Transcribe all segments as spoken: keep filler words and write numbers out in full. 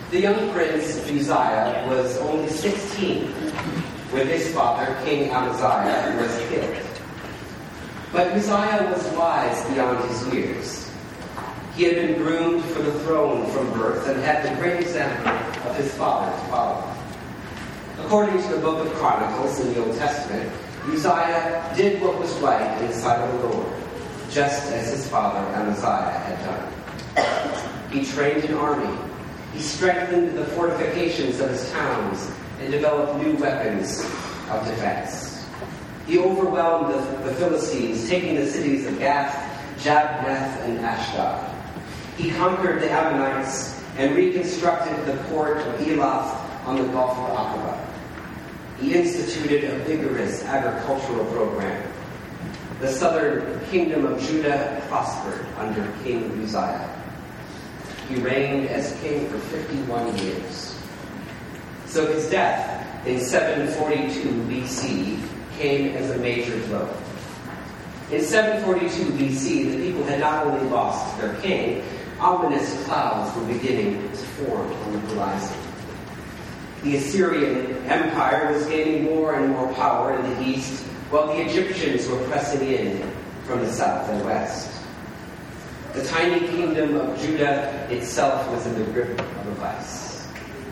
The young prince Uzziah was only sixteen when his father, King Amaziah, was killed. But Uzziah was wise beyond his years. He had been groomed for the throne from birth and had the great example of his father to follow. According to the book of Chronicles in the Old Testament, Uzziah did what was right in the sight of the Lord, just as his father Amaziah had done. He trained an army. He strengthened the fortifications of his towns and developed new weapons of defense. He overwhelmed the, the Philistines, taking the cities of Gath, Jabneth, and Ashdod. He conquered the Ammonites and reconstructed the port of Elath on the Gulf of Aqaba. He instituted a vigorous agricultural program. The southern kingdom of Judah prospered under King Uzziah. He reigned as king for fifty-one years. So his death in seven forty-two B C came as a major blow. In seven forty-two B C, the people had not only lost their king, ominous clouds were beginning to form on the horizon. The Assyrian Empire was gaining more and more power in the east, while the Egyptians were pressing in from the south and west. The tiny kingdom of Judah itself was in the grip of a vice.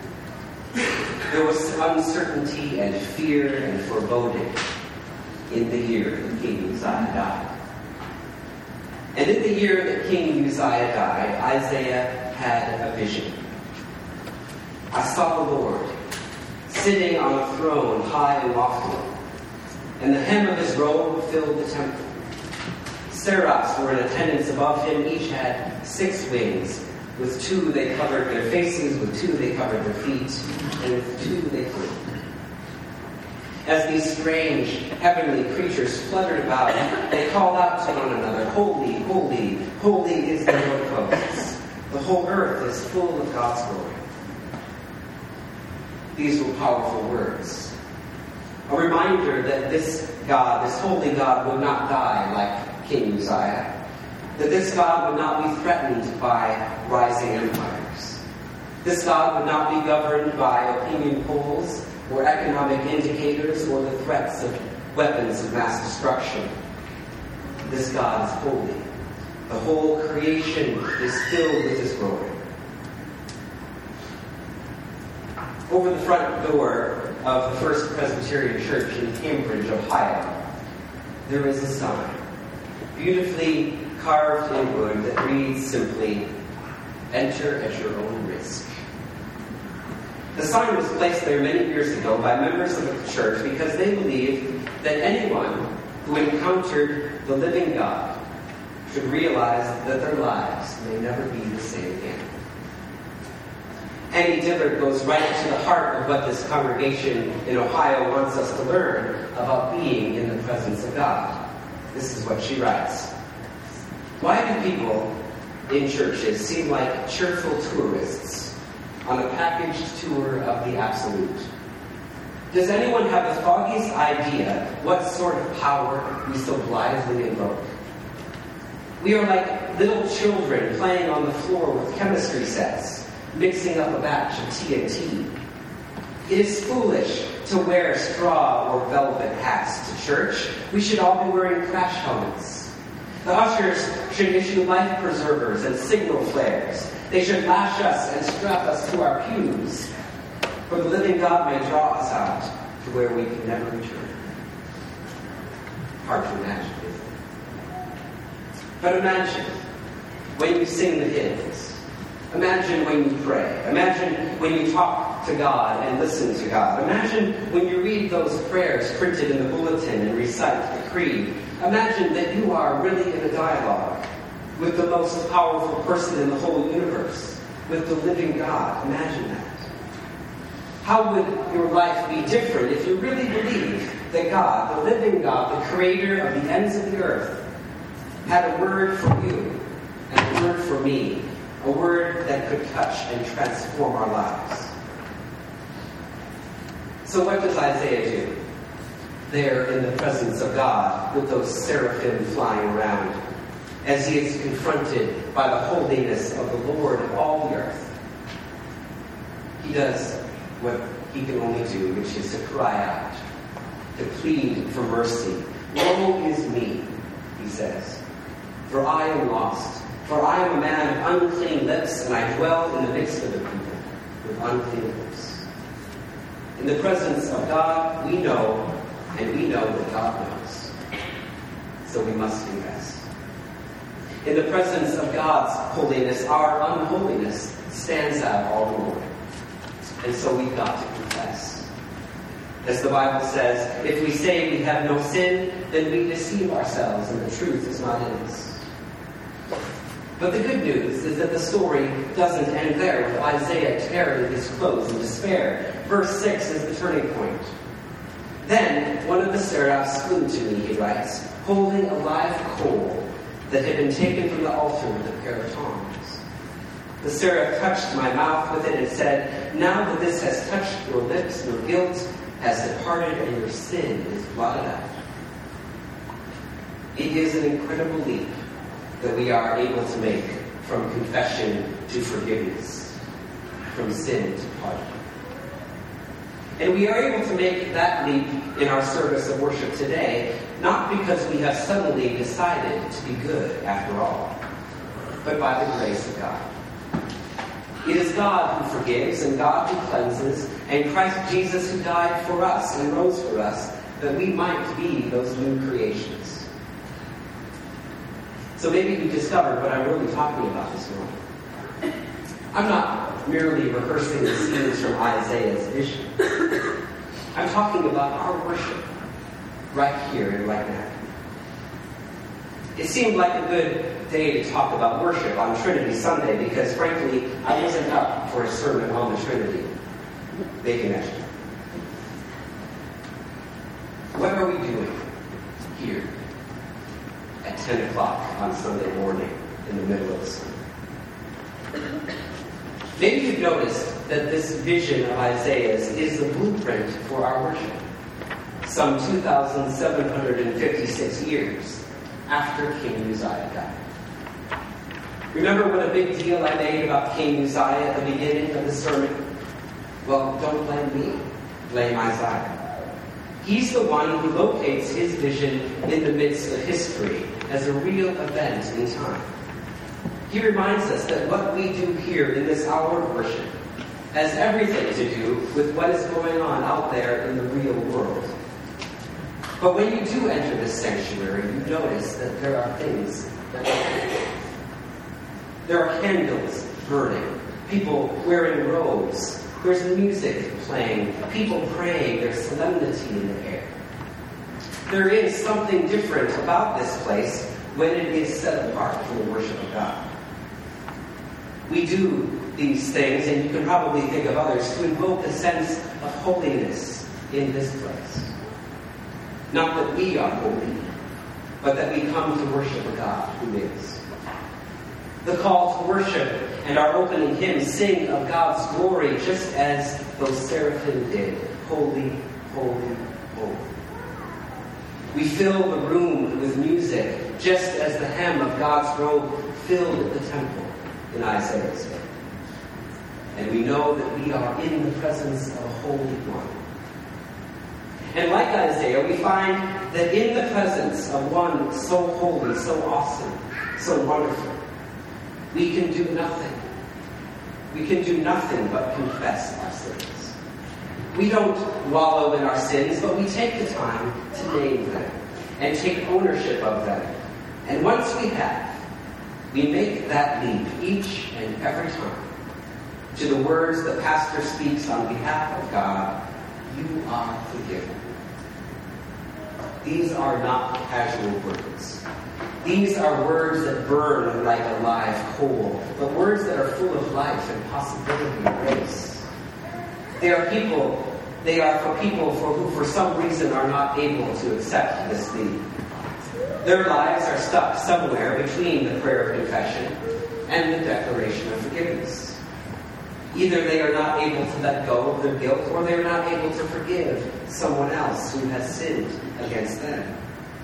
There was uncertainty and fear and foreboding in the year that King Uzziah died. And in the year that King Uzziah died, Isaiah had a vision. I saw the Lord sitting on a throne high and lofty, and the hem of his robe filled the temple. Seraphs were in attendance above him. Each had six wings. With two they covered their faces, with two they covered their feet, and with two they flew. As these strange heavenly creatures fluttered about, they called out to one another, "Holy, holy, holy is the Lord of hosts. The whole earth is full of God's glory." These were powerful words. A reminder that this God, this holy God, would not die like King Uzziah. That this God would not be threatened by rising empires. This God would not be governed by opinion polls or economic indicators or the threats of weapons of mass destruction. This God is holy. The whole creation is filled with His glory. Over the front door of the First Presbyterian Church in Cambridge, Ohio, there is a sign, beautifully carved in wood, that reads simply, "Enter at your own risk." The sign was placed there many years ago by members of the church because they believed that anyone who encountered the living God should realize that their lives may never be the same again. Annie Dillard goes right to the heart of what this congregation in Ohio wants us to learn about being in the presence of God. This is what she writes. Why do people in churches seem like cheerful tourists on a packaged tour of the absolute? Does anyone have the foggiest idea what sort of power we so blithely invoke? We are like little children playing on the floor with chemistry sets, mixing up a batch of T N T. It is foolish to wear straw or velvet hats to church. We should all be wearing crash helmets. The ushers should issue life preservers and signal flares. They should lash us and strap us to our pews. For the living God may draw us out to where we can never return. Hard to imagine, isn't it? But imagine when you sing the hymns. Imagine when you pray. Imagine when you talk to God and listen to God. Imagine when you read those prayers printed in the bulletin and recite the creed. Imagine that you are really in a dialogue with the most powerful person in the whole universe, with the living God. Imagine that. How would your life be different if you really believed that God, the living God, the creator of the ends of the earth, had a word for you and a word for me, a word that could touch and transform our lives? So what does Isaiah do there in the presence of God with those seraphim flying around as he is confronted by the holiness of the Lord of all the earth? does what he can only do, which is to cry out, to plead for mercy. Woe is me, he says, for I am lost. For I am a man of unclean lips, and I dwell in the midst of the people with unclean lips. In the presence of God, we know, and we know that God knows. So we must confess. In the presence of God's holiness, our unholiness stands out all the more. And so we've got to confess. As the Bible says, if we say we have no sin, then we deceive ourselves, and the truth is not in us. But the good news is that the story doesn't end there with Isaiah tearing his clothes in despair. Verse six is the turning point. Then one of the seraphs flew to me, he writes, holding a live coal that had been taken from the altar with a pair of tongs. The seraph touched my mouth with it and said, now that this has touched your lips, your guilt has departed and your sin is blotted out. It is an incredible leap that we are able to make from confession to forgiveness, from sin to pardon. And we are able to make that leap in our service of worship today, not because we have suddenly decided to be good after all, but by the grace of God. It is God who forgives and God who cleanses, and Christ Jesus who died for us and rose for us, that we might be those new creations. So maybe you discovered what I'm really talking about this morning. I'm not merely rehearsing the scenes from Isaiah's vision. I'm talking about our worship right here and right now. It seemed like a good day to talk about worship on Trinity Sunday because, frankly, I wasn't up for a sermon on the Trinity. They can actually. What are we doing here at ten o'clock on Sunday morning in the middle of the summer? Maybe you've noticed that this vision of Isaiah's is the blueprint for our worship. Some two thousand seven hundred fifty-six years after King Uzziah died. Remember what a big deal I made about King Uzziah at the beginning of the sermon? Well, don't blame me. Blame Isaiah. He's the one who locates his vision in the midst of history as a real event in time. He reminds us that what we do here in this hour of worship has everything to do with what is going on out there in the real world. But when you do enter this sanctuary, you notice that there are things that are happening. There are candles burning, people wearing robes, there's music playing, people praying, there's solemnity in the air. There is something different about this place when it is set apart from the worship of God. We do these things, and you can probably think of others, to invoke a sense of holiness in this place. Not that we are holy, but that we come to worship a God who is. The call to worship and our opening hymn sing of God's glory just as those seraphim did. Holy, holy, holy. We fill the room with music just as the hem of God's robe filled the temple in Isaiah's day. And we know that we are in the presence of a holy one. And like Isaiah, we find that in the presence of one so holy, so awesome, so wonderful, we can do nothing. We can do nothing but confess our sins. We don't wallow in our sins, but we take the time to name them and take ownership of them. And once we have, we make that leap each and every time to the words the pastor speaks on behalf of God, you are forgiven. These are not casual words. These are words that burn like a live coal, but words that are full of life and possibility and grace. They are people, they are for people for who for some reason are not able to accept this leap. Their lives are stuck somewhere between the prayer of confession and the declaration of forgiveness. Either they are not able to let go of their guilt, or they are not able to forgive someone else who has sinned against them.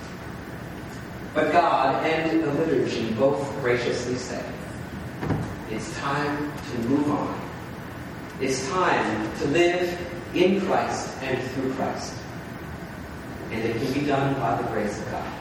But God and the liturgy both graciously say, it's time to move on. It's time to live in Christ and through Christ. And it can be done by the grace of God.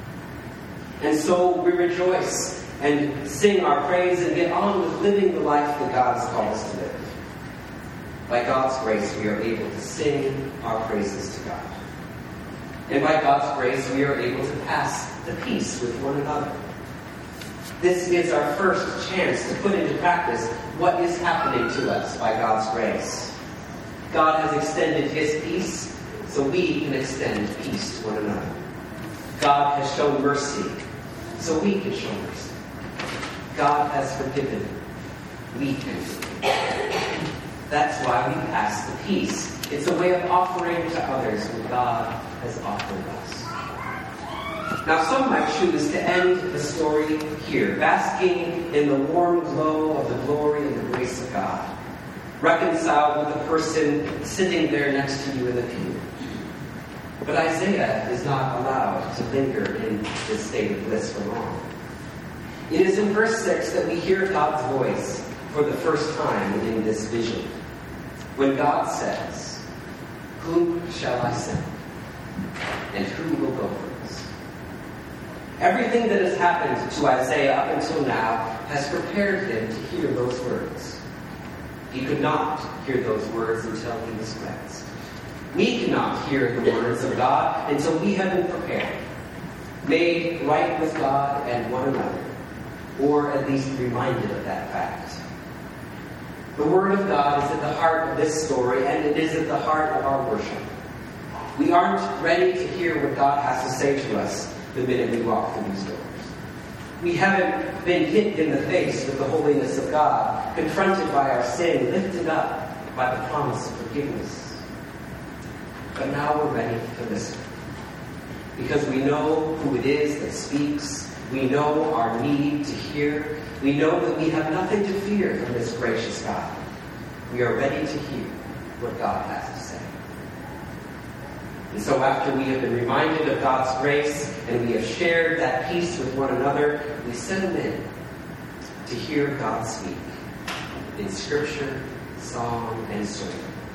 And so we rejoice and sing our praise and get on with living the life that God has called us to live. By God's grace, we are able to sing our praises to God. And by God's grace, we are able to pass the peace with one another. This is our first chance to put into practice what is happening to us by God's grace. God has extended His peace, so we can extend peace to one another. God has shown mercy, so we can show mercy. God has forgiven, we can forgive. That's why we pass the peace. It's a way of offering to others what God has offered us. Now, some might choose to end the story here, basking in the warm glow of the glory and the grace of God, reconciled with the person sitting there next to you in the pew. But Isaiah is not allowed to linger in this state of bliss for long. It is in verse six that we hear God's voice for the first time in this vision, when God says, "Whom shall I send? And who will go for us?" Everything that has happened to Isaiah up until now has prepared him to hear those words. He could not hear those words until he was cleansed. We cannot hear the words of God until we have been prepared, made right with God and one another, or at least reminded of that fact. The Word of God is at the heart of this story, and it is at the heart of our worship. We aren't ready to hear what God has to say to us the minute we walk through these doors. We haven't been hit in the face with the holiness of God, confronted by our sin, lifted up by the promise of forgiveness. But now we're ready to listen, because we know who it is that speaks. We know our need to hear. We know that we have nothing to fear from this gracious God. We are ready to hear what God has to say. And so after we have been reminded of God's grace and we have shared that peace with one another, we settle in to hear God speak in Scripture, song, and sermon.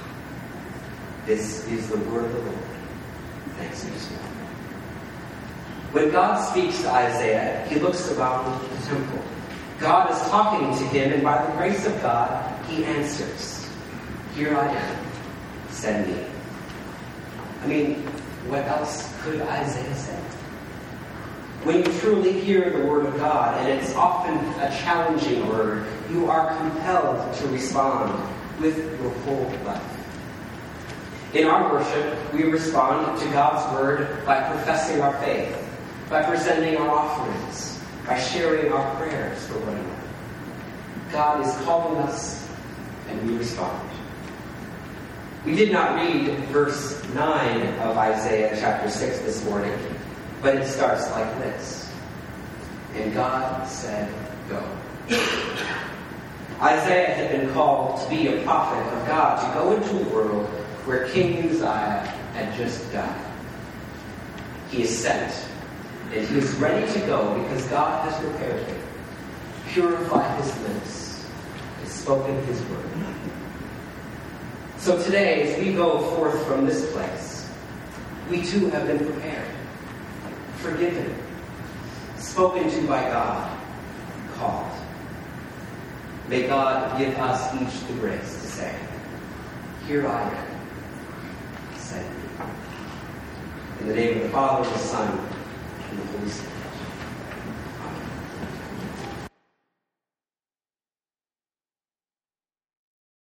This is the word of the Lord. Thanks be to God. When God speaks to Isaiah, he looks around the temple. God is talking to him, and by the grace of God, he answers, "Here I am, send me." I mean, what else could Isaiah say? When you truly hear the word of God, and it's often a challenging word, you are compelled to respond with your whole life. In our worship, we respond to God's word by professing our faith, by presenting our offerings, by sharing our prayers for one another. God is calling us, and we respond. We did not read verse nine of Isaiah chapter six this morning, but it starts like this. And God said, "Go." Isaiah had been called to be a prophet of God, to go into a world where King Uzziah had just died. He is sent, and he is ready to go because God has prepared him, purified his lips, and spoken his word. So today, as we go forth from this place, we too have been prepared, forgiven, spoken to by God, called. May God give us each the grace to say, "Here I am, send me." In the name of the Father, the Son, and the Holy Spirit.